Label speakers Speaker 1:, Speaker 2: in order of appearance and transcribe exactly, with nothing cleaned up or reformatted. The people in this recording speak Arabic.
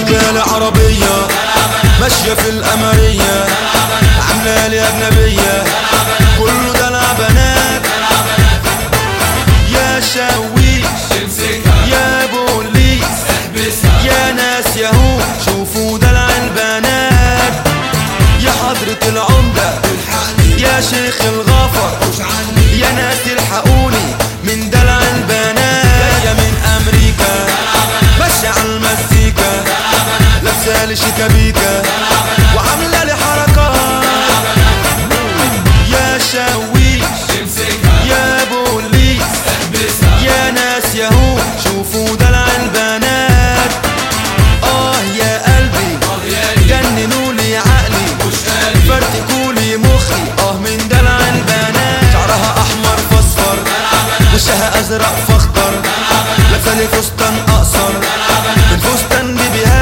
Speaker 1: جايبالي عربية ماشية في القمرية، عاملالي أجنبية، كله دلع بنات. يا شاويش يا بوليس يا ناس ياهو شوفوا دلع البنات. يا حضرة العمدة يا شيخ الغفر، يا ناس الحقوني من دلع البنات. جاية من أمريكا ماشية على المزيكا، لابسالي شيكابيكا وعاملالي حركات. يا شاويش يا بوليس يا ناس ياهو شوفوا دلع البنات. اه يا قلبي جننولي عقلي، فرتكولي مخي اه من دلع البنات. شعرها احمر فاصفر وشها ازرق فاخضر، لابسالي فستان اقصر من فستان بيبيها